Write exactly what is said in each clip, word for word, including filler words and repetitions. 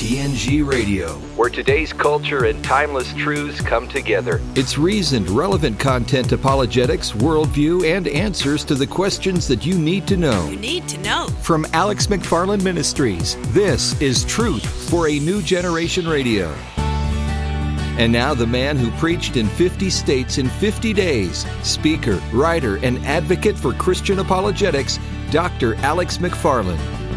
T N G Radio, where today's culture and timeless truths come together. It's reasoned, relevant content, apologetics, worldview, and answers to the questions that you need to know. You need to know. From Alex McFarland Ministries, this is Truth for a New Generation Radio. And now the man who preached in fifty states in fifty days, speaker, writer, and advocate for Christian apologetics, Doctor Alex McFarland.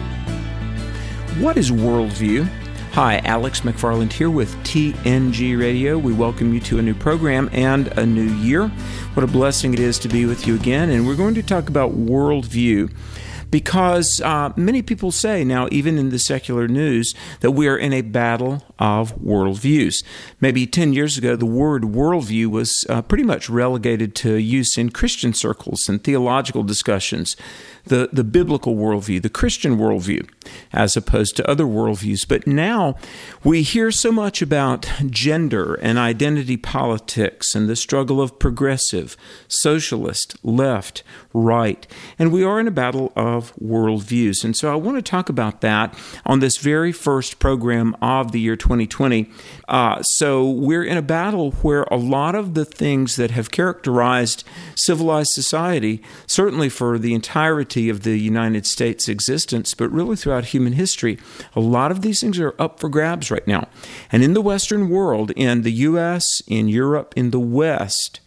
What is worldview? Hi, Alex McFarland here with T N G Radio. We welcome you to a new program and a new year. What a blessing it is to be with you again. And we're going to talk about worldview because uh, many people say now, even in the secular news, that we are in a battle of worldviews. Maybe ten years ago, the word worldview was uh, pretty much relegated to use in Christian circles and theological discussions. The, the biblical worldview, the Christian worldview, as opposed to other worldviews. But now we hear so much about gender and identity politics and the struggle of progressive, socialist, left, right. And we are in a battle of worldviews. And so I want to talk about that on this very first program of the year twenty twenty. Uh, so we're in a battle where a lot of the things that have characterized civilized society, certainly for the entirety of the United States existence, but really throughout human history, a lot of these things are up for grabs right now. And in the Western world, in the U S, in Europe, in the West,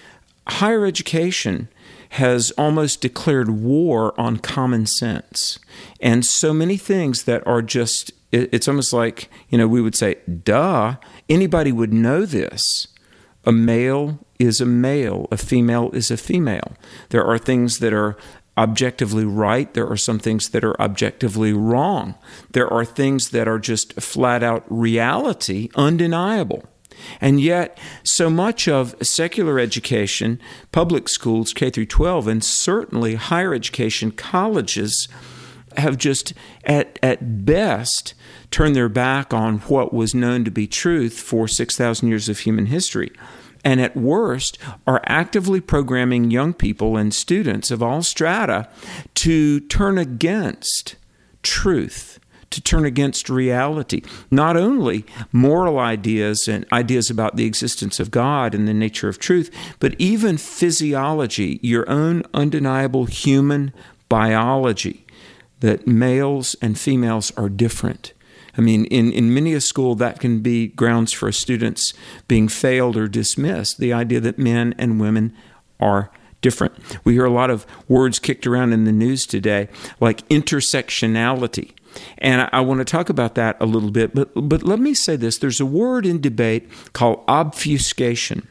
higher education has almost declared war on common sense. And so many things that are just, it's almost like, you know, we would say, duh, anybody would know this. A male is a male, a female is a female. There are things that are objectively right. There are some things that are objectively wrong. There are things that are just flat out reality, undeniable. And yet, so much of secular education, public schools, K through twelve, and certainly higher education, colleges, have just, at, at best, turned their back on what was known to be truth for six thousand years of human history. And at worst, are actively programming young people and students of all strata to turn against truth, to turn against reality. Not only moral ideas and ideas about the existence of God and the nature of truth, but even physiology, your own undeniable human biology, that males and females are different. I mean, in, in many a school, that can be grounds for students being failed or dismissed, the idea that men and women are different. We hear a lot of words kicked around in the news today, like intersectionality. And I, I want to talk about that a little bit, but, but let me say this. There's a word in debate called obfuscation.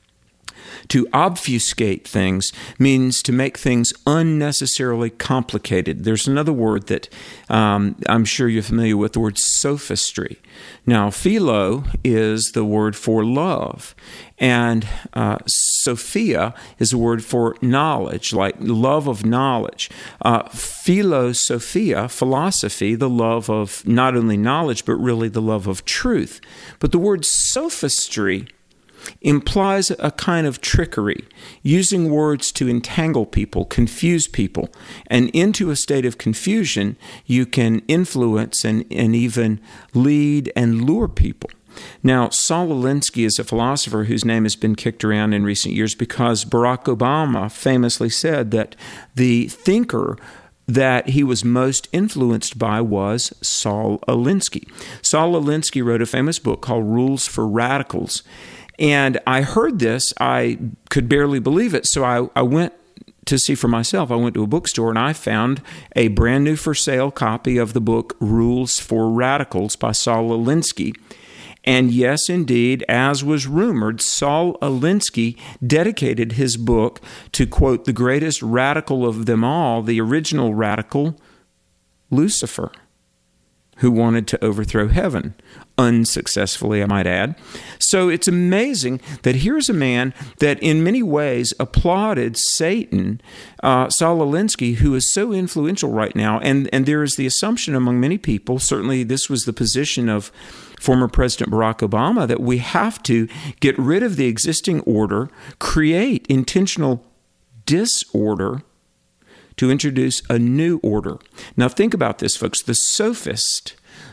To obfuscate things means to make things unnecessarily complicated. There's another word that um, I'm sure you're familiar with, the word sophistry. Now, philo is the word for love, and uh, Sophia is a word for knowledge, like love of knowledge. Uh, philosophia, philosophy, the love of not only knowledge, but really the love of truth. But the word sophistry implies a kind of trickery, using words to entangle people, confuse people, and into a state of confusion, you can influence and, and even lead and lure people. Now, Saul Alinsky is a philosopher whose name has been kicked around in recent years because Barack Obama famously said that the thinker that he was most influenced by was Saul Alinsky. Saul Alinsky wrote a famous book called Rules for Radicals. And I heard this, I could barely believe it, so I, I went to see for myself. I went to a bookstore and I found a brand new for sale copy of the book Rules for Radicals by Saul Alinsky. And yes, indeed, as was rumored, Saul Alinsky dedicated his book to, quote, the greatest radical of them all, the original radical, Lucifer, who wanted to overthrow heaven. Unsuccessfully, I might add. So it's amazing that here's a man that in many ways applauded Satan, uh, Saul Alinsky, who is so influential right now. And, and there is the assumption among many people, certainly this was the position of former President Barack Obama, that we have to get rid of the existing order, create intentional disorder to introduce a new order. Now think about this, folks. The sophist,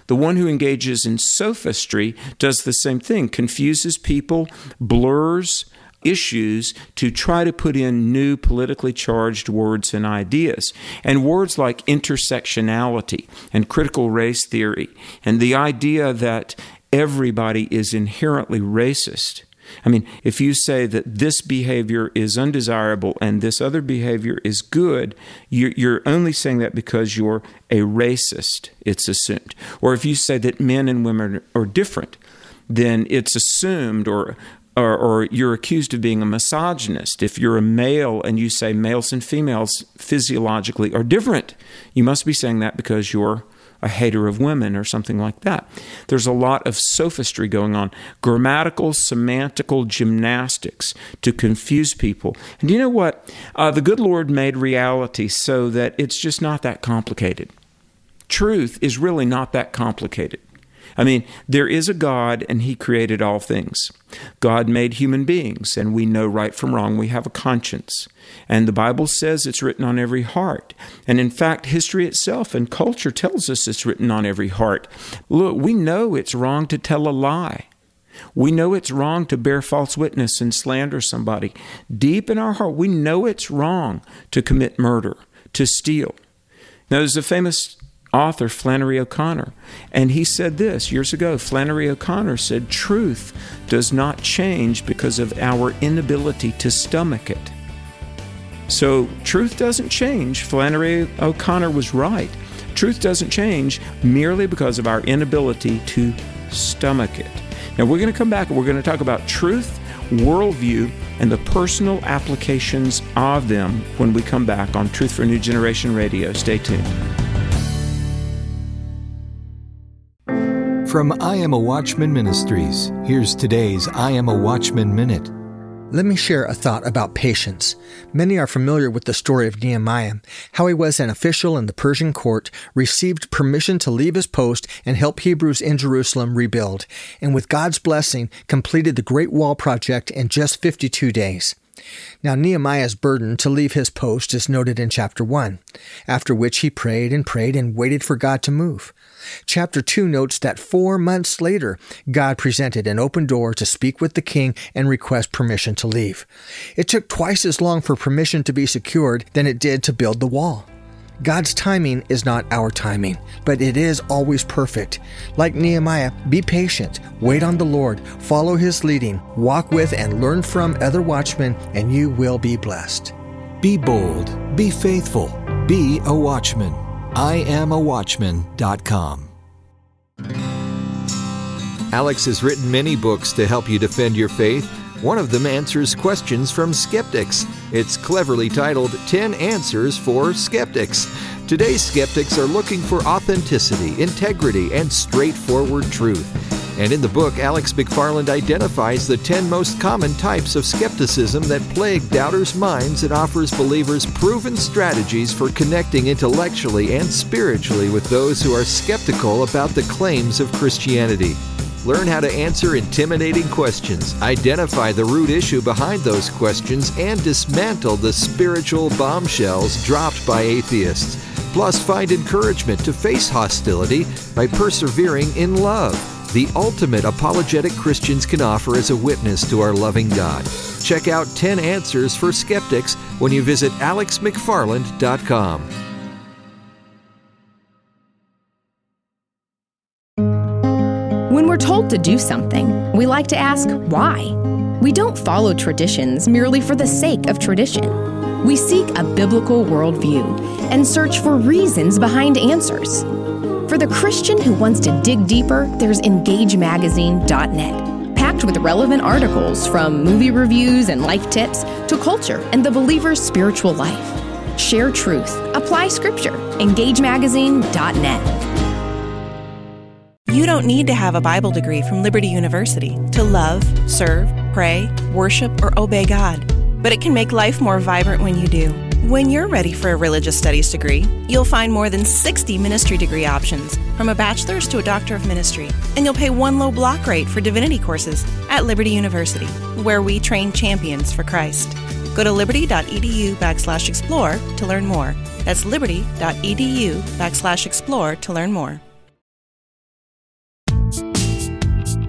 The one who engages in sophistry does the same thing, confuses people, blurs issues to try to put in new politically charged words and ideas. And words like intersectionality and critical race theory and the idea that everybody is inherently racist. I mean, if you say that this behavior is undesirable and this other behavior is good, you're only saying that because you're a racist, it's assumed. Or if you say that men and women are different, then it's assumed or Or, or you're accused of being a misogynist. If you're a male and you say males and females physiologically are different, you must be saying that because you're a hater of women or something like that. There's a lot of sophistry going on, grammatical, semantical gymnastics to confuse people. And you know what? Uh, the good Lord made reality so that it's just not that complicated. Truth is really not that complicated. I mean, there is a God, and He created all things. God made human beings, and we know right from wrong. We have a conscience. And the Bible says it's written on every heart. And in fact, history itself and culture tells us it's written on every heart. Look, we know it's wrong to tell a lie. We know it's wrong to bear false witness and slander somebody. Deep in our heart, we know it's wrong to commit murder, to steal. Now, there's a famous author, Flannery O'Connor, and he said this years ago. Flannery O'Connor said, "Truth does not change because of our inability to stomach it." So truth doesn't change. Flannery O'Connor was right. Truth doesn't change merely because of our inability to stomach it. Now we're going to come back and we're going to talk about truth, worldview, and the personal applications of them when we come back on Truth for a New Generation Radio. Stay tuned. From I Am a Watchman Ministries, here's today's I Am a Watchman Minute. Let me share a thought about patience. Many are familiar with the story of Nehemiah, how he was an official in the Persian court, received permission to leave his post and help Hebrews in Jerusalem rebuild, and with God's blessing, completed the Great Wall project in just fifty-two days. Now Nehemiah's burden to leave his post is noted in chapter one, after which he prayed and prayed and waited for God to move. Chapter two notes that four months later, God presented an open door to speak with the king and request permission to leave. It took twice as long for permission to be secured than it did to build the wall. God's timing is not our timing, but it is always perfect. Like Nehemiah, be patient, wait on the Lord, follow His leading, walk with and learn from other watchmen, and you will be blessed. Be bold, be faithful, be a watchman. I am a watchman dot com. Alex has written many books to help you defend your faith. One of them answers questions from skeptics. It's cleverly titled ten Answers for Skeptics. Today's skeptics are looking for authenticity, integrity, and straightforward truth. And in the book, Alex McFarland identifies the ten most common types of skepticism that plague doubters' minds and offers believers proven strategies for connecting intellectually and spiritually with those who are skeptical about the claims of Christianity. Learn how to answer intimidating questions, identify the root issue behind those questions, and dismantle the spiritual bombshells dropped by atheists. Plus, find encouragement to face hostility by persevering in love, the ultimate apologetic Christians can offer as a witness to our loving God. Check out ten Answers for Skeptics when you visit alex mcfarland dot com. When we're told to do something, we like to ask why. We don't follow traditions merely for the sake of tradition. We seek a biblical worldview and search for reasons behind answers. For the Christian who wants to dig deeper, there's engage magazine dot net, packed with relevant articles from movie reviews and life tips to culture and the believer's spiritual life. Share truth, apply scripture. engage magazine dot net. You don't need to have a Bible degree from Liberty University to love, serve, pray, worship, or obey God. But it can make life more vibrant when you do. When you're ready for a religious studies degree, you'll find more than sixty ministry degree options, from a bachelor's to a doctor of ministry. And you'll pay one low block rate for divinity courses at Liberty University, where we train champions for Christ. Go to liberty.edu backslash explore to learn more. That's liberty.edu backslash explore to learn more.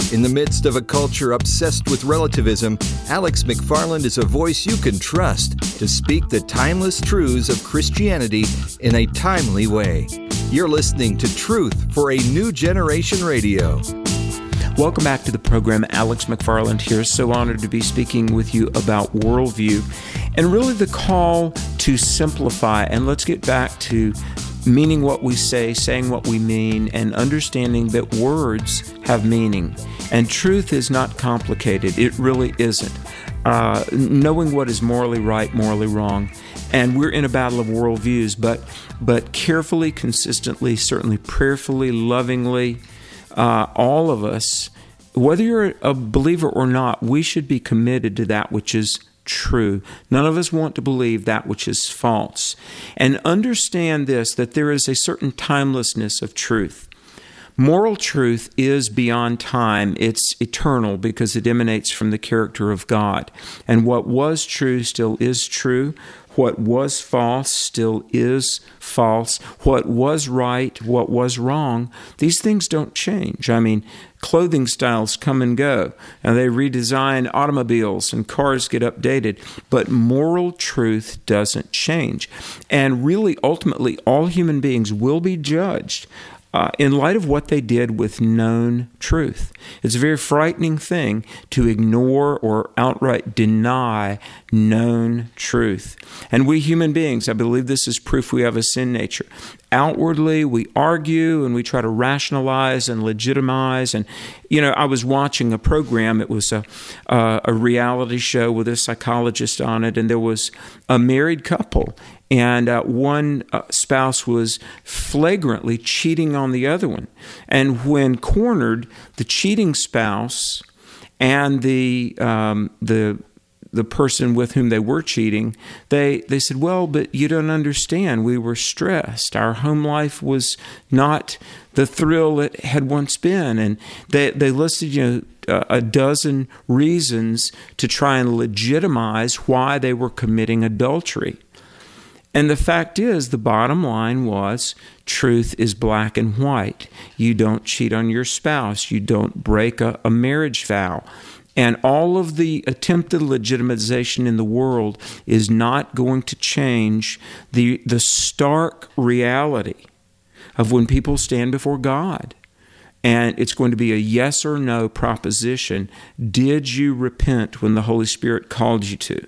In the midst of a culture obsessed with relativism, Alex McFarland is a voice you can trust to speak the timeless truths of Christianity in a timely way. You're listening to Truth for a New Generation Radio. Welcome back to the program. Alex McFarland here. So honored to be speaking with you about worldview and really the call to simplify. And let's get back to meaning what we say, saying what we mean, and understanding that words have meaning. And truth is not complicated. It really isn't. Uh, knowing what is morally right, morally wrong. And we're in a battle of worldviews, but but carefully, consistently, certainly prayerfully, lovingly, uh, all of us, whether you're a believer or not, we should be committed to that which is true. None of us want to believe that which is false. And understand this, that there is a certain timelessness of truth. Moral truth is beyond time. It's eternal because it emanates from the character of God. And what was true still is true. What was false still is false. What was right, what was wrong, these things don't change. I mean, clothing styles come and go, and they redesign automobiles, and cars get updated. But moral truth doesn't change. And really, ultimately, all human beings will be judged Uh, in light of what they did with known truth. It's a very frightening thing to ignore or outright deny known truth. And we human beings, I believe this is proof we have a sin nature. Outwardly, we argue and we try to rationalize and legitimize. And, you know, I was watching a program. It was a, uh, a reality show with a psychologist on it, and there was a married couple. And uh, one uh, spouse was flagrantly cheating on the other one. And when cornered, the cheating spouse and the um, the the person with whom they were cheating, they they said, "Well, but you don't understand. We were stressed. Our home life was not the thrill it had once been." And they they listed, you know, a dozen reasons to try and legitimize why they were committing adultery. And the fact is, the bottom line was, truth is black and white. You don't cheat on your spouse. You don't break a, a marriage vow. And all of the attempted legitimization in the world is not going to change the, the stark reality of when people stand before God. And it's going to be a yes or no proposition. Did you repent when the Holy Spirit called you to?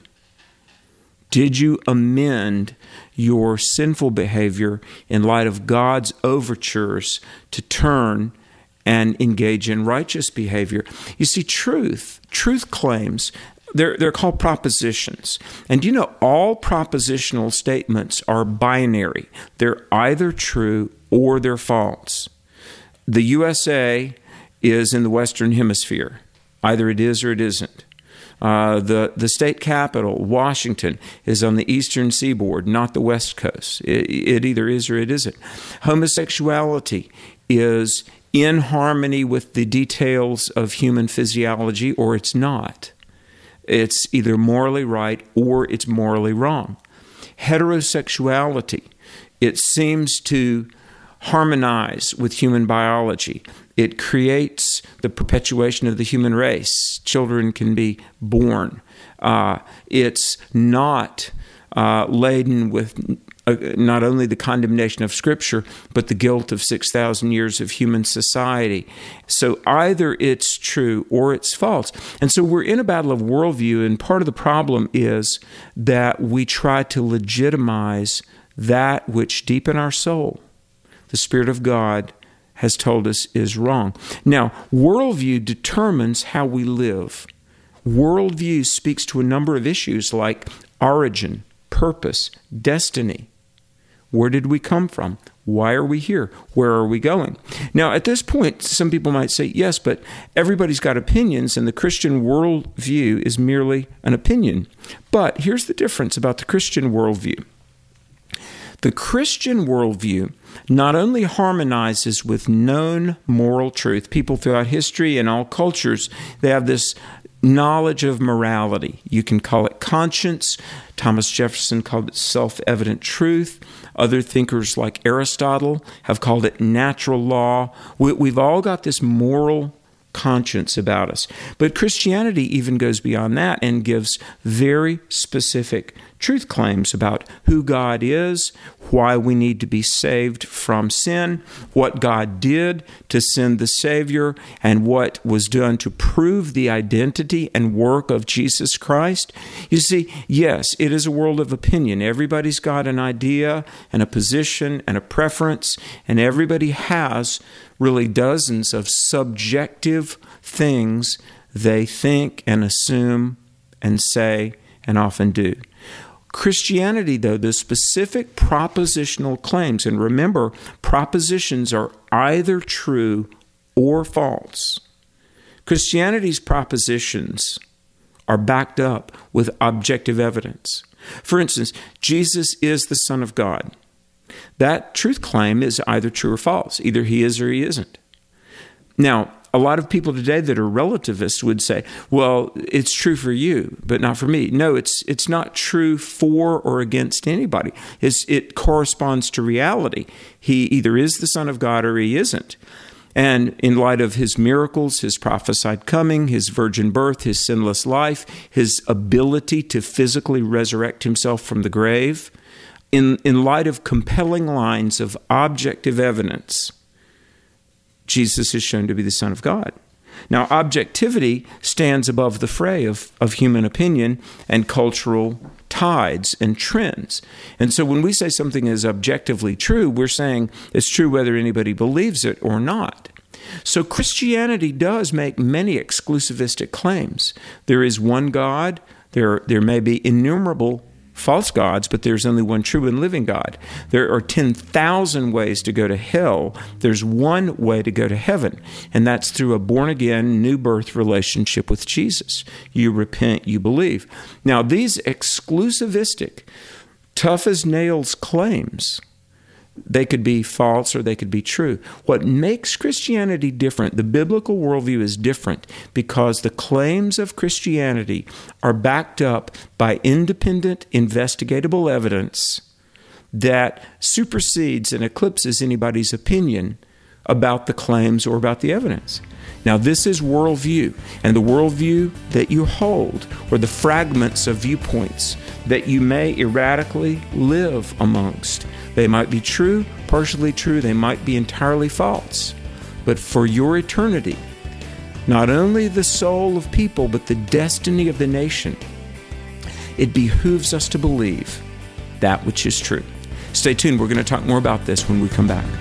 Did you amend your sinful behavior in light of God's overtures to turn and engage in righteous behavior? You see, truth, truth claims, they're, they're called propositions. And you know, all propositional statements are binary. They're either true or they're false. The U S A is in the Western Hemisphere. Either it is or it isn't. Uh, the, the state capital, Washington, is on the eastern seaboard, not the west coast. It, it either is or it isn't. Homosexuality is in harmony with the details of human physiology, or it's not. It's either morally right or it's morally wrong. Heterosexuality, it seems to harmonize with human biology. It creates the perpetuation of the human race. Children can be born. Uh, it's not uh, laden with uh, not only the condemnation of Scripture, but the guilt of six thousand years of human society. So either it's true or it's false. And so we're in a battle of worldview, and part of the problem is that we try to legitimize that which deep in our soul, the Spirit of God has told us is wrong. Now, worldview determines how we live. Worldview speaks to a number of issues like origin, purpose, destiny. Where did we come from? Why are we here? Where are we going? Now, at this point, some people might say, yes, but everybody's got opinions, and the Christian worldview is merely an opinion. But here's the difference about the Christian worldview. The Christian worldview not only harmonizes with known moral truth. People throughout history and all cultures, they have this knowledge of morality. You can call it conscience. Thomas Jefferson called it self-evident truth. Other thinkers like Aristotle have called it natural law. We, we've all got this moral conscience about us. But Christianity even goes beyond that and gives very specific truth claims about who God is, why we need to be saved from sin, what God did to send the Savior, and what was done to prove the identity and work of Jesus Christ. You see, yes, it is a world of opinion. Everybody's got an idea and a position and a preference, and everybody has really dozens of subjective things they think and assume and say and often do. Christianity, though, the specific propositional claims, and remember, propositions are either true or false. Christianity's propositions are backed up with objective evidence. For instance, Jesus is the Son of God. That truth claim is either true or false. Either he is or he isn't. Now, a lot of people today that are relativists would say, well, it's true for you, but not for me. No, it's it's not true for or against anybody. It's, it corresponds to reality. He either is the Son of God or he isn't. And in light of his miracles, his prophesied coming, his virgin birth, his sinless life, his ability to physically resurrect himself from the grave, in, in light of compelling lines of objective evidence, Jesus is shown to be the Son of God. Now, objectivity stands above the fray of, of human opinion and cultural tides and trends. And so when we say something is objectively true, we're saying it's true whether anybody believes it or not. So Christianity does make many exclusivistic claims. There is one God. There, there may be innumerable false gods, but there's only one true and living God. There are ten thousand ways to go to hell. There's one way to go to heaven, and that's through a born-again, new birth relationship with Jesus. You repent, you believe. Now, these exclusivistic, tough-as-nails claims, they could be false or they could be true. What makes Christianity different, the biblical worldview is different because the claims of Christianity are backed up by independent, investigatable evidence that supersedes and eclipses anybody's opinion about the claims or about the evidence. Now, this is worldview, and the worldview that you hold, or the fragments of viewpoints that you may erratically live amongst. They might be true, partially true, they might be entirely false. But for your eternity, not only the soul of people, but the destiny of the nation, it behooves us to believe that which is true. Stay tuned, we're going to talk more about this when we come back.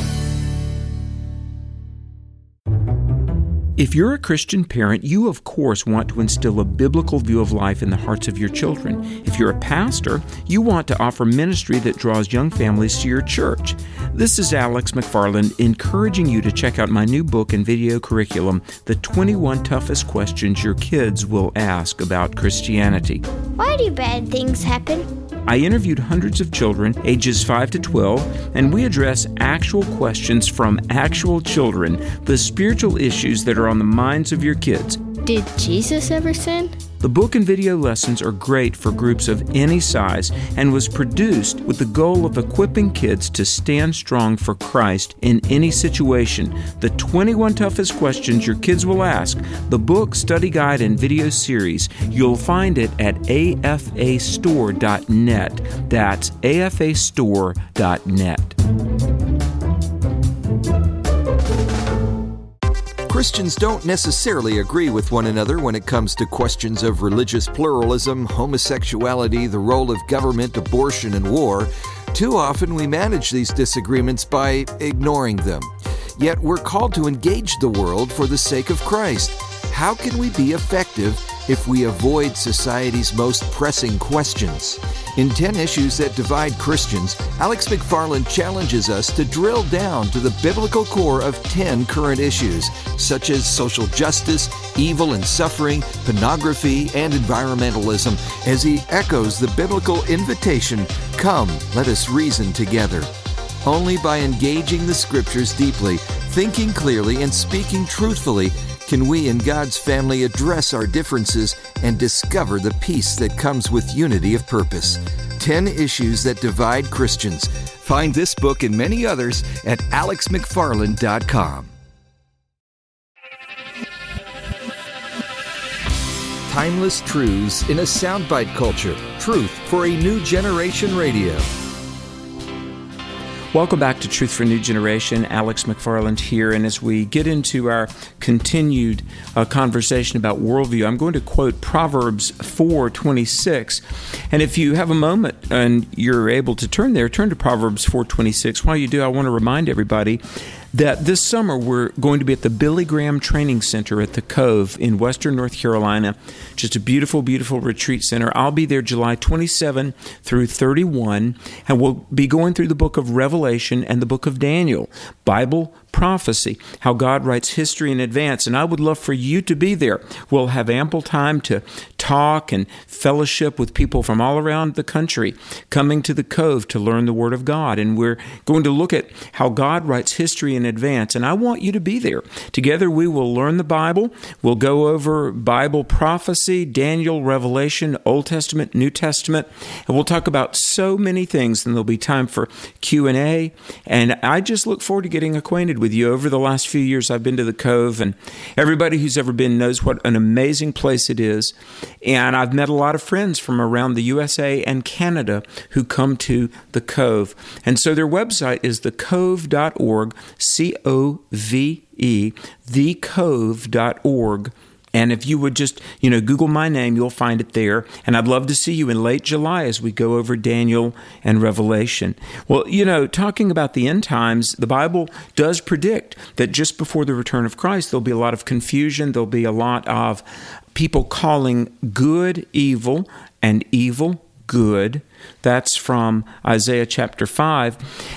If you're a Christian parent, you of course want to instill a biblical view of life in the hearts of your children. If you're a pastor, you want to offer ministry that draws young families to your church. This is Alex McFarland encouraging you to check out my new book and video curriculum, The twenty-one Toughest Questions Your Kids Will Ask About Christianity. Why do bad things happen? I interviewed hundreds of children, ages five to twelve, and we address actual questions from actual children, the spiritual issues that are on the minds of your kids. Did Jesus ever sin? The book and video lessons are great for groups of any size and was produced with the goal of equipping kids to stand strong for Christ in any situation. The twenty-one Toughest Questions Your Kids Will Ask, the book, study guide, and video series. You'll find it at A F A store dot net. That's A F A store dot net. Christians don't necessarily agree with one another when it comes to questions of religious pluralism, homosexuality, the role of government, abortion, and war. Too often we manage these disagreements by ignoring them. Yet we're called to engage the world for the sake of Christ. How can we be effective if we avoid society's most pressing questions? In ten Issues That Divide Christians, Alex McFarland challenges us to drill down to the biblical core of ten current issues, such as social justice, evil and suffering, pornography, and environmentalism, as he echoes the biblical invitation, "Come, let us reason together." Only by engaging the Scriptures deeply, thinking clearly, and speaking truthfully can we in God's family address our differences and discover the peace that comes with unity of purpose. ten Issues That Divide Christians. Find this book and many others at alex mcfarland dot com. timeless truths in a soundbite culture. Truth for a New Generation Radio. Welcome back to Truth for a New Generation. Alex McFarland here. And as we get into our continued uh, conversation about worldview, I'm going to quote Proverbs four twenty-six. And if you have a moment and you're able to turn there, turn to Proverbs four twenty-six. While you do, I want to remind everybody that this summer we're going to be at the Billy Graham Training Center at the Cove in Western North Carolina. Just a beautiful, beautiful retreat center. I'll be there July twenty-seventh through thirty-first, and we'll be going through the book of Revelation and the book of Daniel, Bible prophecy, how God writes history in advance. And I would love for you to be there. We'll have ample time to talk and fellowship with people from all around the country coming to the Cove to learn the Word of God. And we're going to look at how God writes history in advance. And I want you to be there. Together we will learn the Bible. We'll go over Bible prophecy, Daniel, Revelation, Old Testament, New Testament. And we'll talk about so many things. And there'll be time for Q and A. And I just look forward to getting acquainted with you. Over the last few years, I've been to the Cove, and everybody who's ever been knows what an amazing place it is. And I've met a lot of friends from around the U S A and Canada who come to the Cove. And so their website is the cove dot org, C O V E, the cove dot org. And if you would just, you know, Google my name, you'll find it there. And I'd love to see you in late July as we go over Daniel and Revelation. Well, you know, talking about the end times, the Bible does predict that just before the return of Christ, there'll be a lot of confusion. There'll be a lot of people calling good evil and evil good. That's from Isaiah chapter five.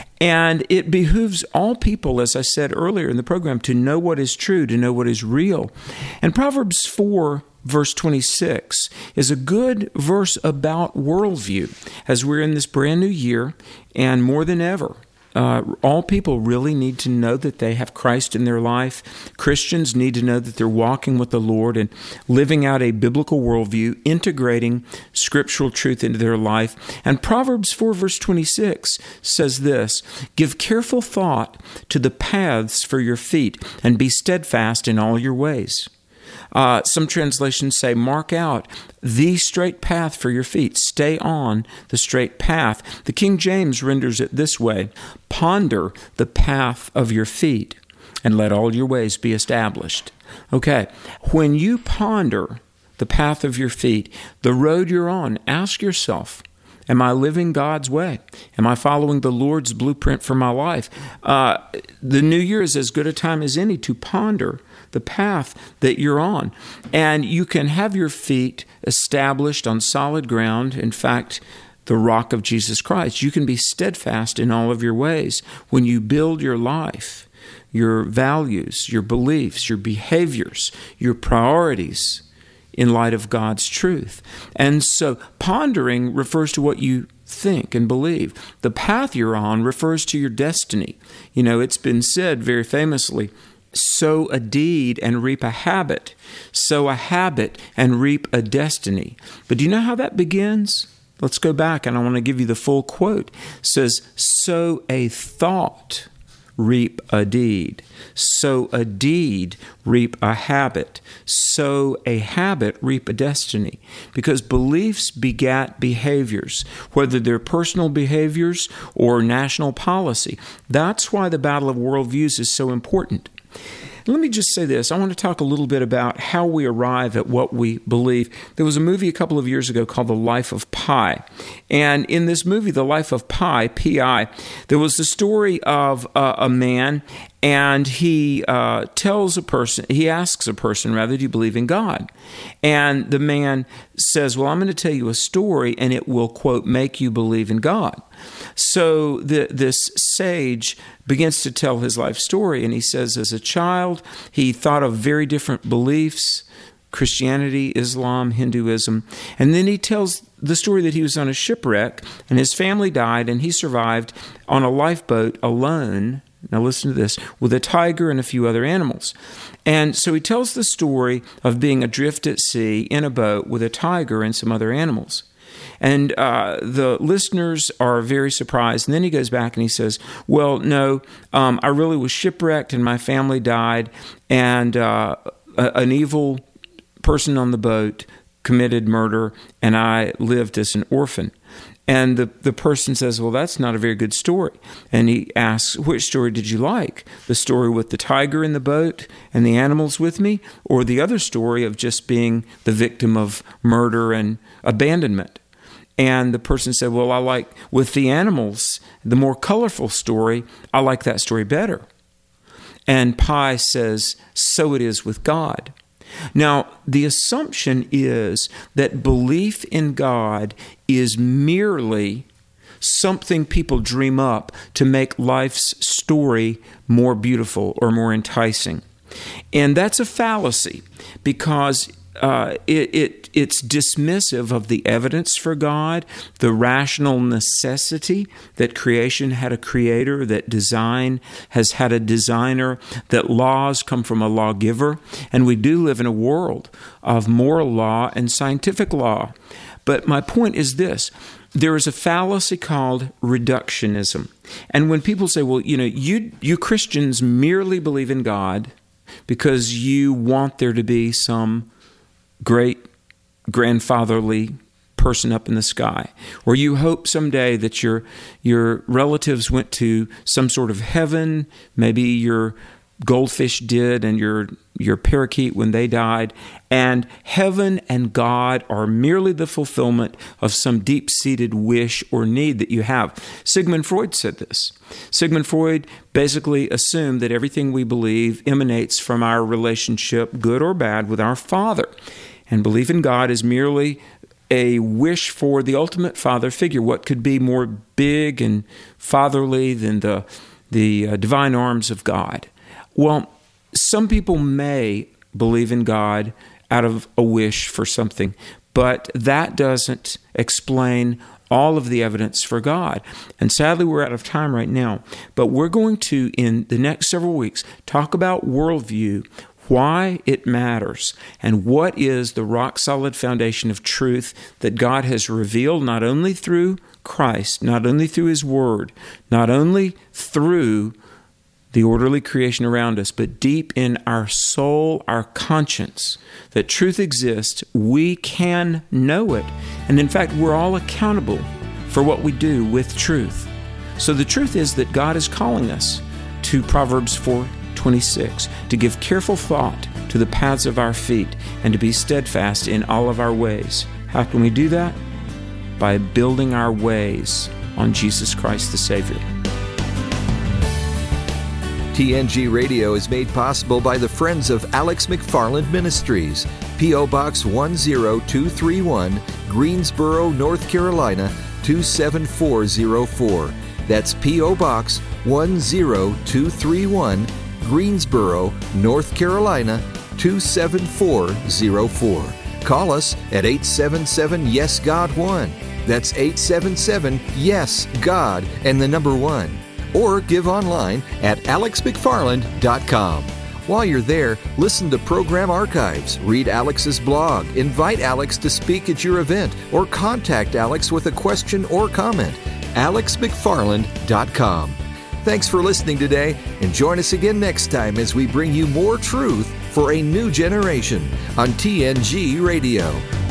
And it behooves all people, as I said earlier in the program, to know what is true, to know what is real. And Proverbs four, verse twenty-six, is a good verse about worldview. As we're in this brand new year, and more than ever, Uh, all people really need to know that they have Christ in their life. Christians need to know that they're walking with the Lord and living out a biblical worldview, integrating scriptural truth into their life. And Proverbs four, verse twenty-six says this, "Give careful thought to the paths for your feet, and be steadfast in all your ways." Uh, some translations say, mark out the straight path for your feet. Stay on the straight path. The King James renders it this way, ponder the path of your feet, and let all your ways be established. Okay, when you ponder the path of your feet, the road you're on, ask yourself, am I living God's way? Am I following the Lord's blueprint for my life? Uh, the new year is as good a time as any to ponder the path that you're on. And you can have your feet established on solid ground. In fact, the rock of Jesus Christ. You can be steadfast in all of your ways when you build your life, your values, your beliefs, your behaviors, your priorities in light of God's truth. And so pondering refers to what you think and believe. The path you're on refers to your destiny. You know, it's been said very famously, sow a deed and reap a habit. Sow a habit and reap a destiny. But do you know how that begins? Let's go back, and I want to give you the full quote. It says, sow a thought, reap a deed. Sow a deed, reap a habit. Sow a habit, reap a destiny. Because beliefs begat behaviors, whether they're personal behaviors or national policy. That's why the battle of worldviews is so important. Let me just say this. I want to talk a little bit about how we arrive at what we believe. There was a movie a couple of years ago called The Life of Pi. And in this movie, The Life of Pi, P I, there was the story of uh, a man, and he uh, tells a person, he asks a person, rather, do you believe in God? And the man says, well, I'm going to tell you a story, and it will, quote, make you believe in God. So the, this sage begins to tell his life story, and he says as a child, he thought of very different beliefs, Christianity, Islam, Hinduism, and then he tells the story that he was on a shipwreck, and his family died, and he survived on a lifeboat alone. Now listen to this, with a tiger and a few other animals. And so he tells the story of being adrift at sea in a boat with a tiger and some other animals. And uh, the listeners are very surprised. And then he goes back and he says, well, no, um, I really was shipwrecked and my family died. And uh, a, an evil person on the boat committed murder, and I lived as an orphan. And the, the person says, well, that's not a very good story. And he asks, which story did you like? The story with the tiger in the boat and the animals with me? Or the other story of just being the victim of murder and abandonment? And the person said, well, I like, with the animals, the more colorful story, I like that story better. And Pi says, so it is with God. Now, the assumption is that belief in God is merely something people dream up to make life's story more beautiful or more enticing. And that's a fallacy, because uh, it, it it's dismissive of the evidence for God, the rational necessity that creation had a creator, that design has had a designer, that laws come from a lawgiver, and we do live in a world of moral law and scientific law. But my point is this: there is a fallacy called reductionism. And when people say, well, you know, you you Christians merely believe in God because you want there to be some great grandfatherly person up in the sky, or you hope someday that your your relatives went to some sort of heaven, maybe your goldfish did and your your parakeet when they died, and heaven and God are merely the fulfillment of some deep-seated wish or need that you have. Sigmund Freud said this. Sigmund Freud basically assumed that everything we believe emanates from our relationship, good or bad, with our Father. And belief in God is merely a wish for the ultimate father figure. What could be more big and fatherly than the, the uh, divine arms of God? Well, some people may believe in God out of a wish for something, but that doesn't explain all of the evidence for God. And sadly, we're out of time right now, but we're going to, in the next several weeks, talk about worldview, why it matters, and what is the rock-solid foundation of truth that God has revealed not only through Christ, not only through His Word, not only through the orderly creation around us, but deep in our soul, our conscience, that truth exists. We can know it. And in fact, we're all accountable for what we do with truth. So the truth is that God is calling us to Proverbs four twenty-six, to give careful thought to the paths of our feet and to be steadfast in all of our ways. How can we do that? By building our ways on Jesus Christ the Savior. T N G Radio is made possible by the Friends of Alex McFarland Ministries, P O. Box one zero two three one, Greensboro, North Carolina two seven four zero four. That's P O. Box one zero two three one, Greensboro, North Carolina two seven four zero four. Call us at eight seven seven, yes, God one. That's eight seven seven, yes, God, and the number one. Or give online at alex mcfarland dot com. While you're there, listen to program archives, read Alex's blog, invite Alex to speak at your event, or contact Alex with a question or comment. alex mcfarland dot com. Thanks for listening today, and join us again next time as we bring you more truth for a new generation on T N G Radio.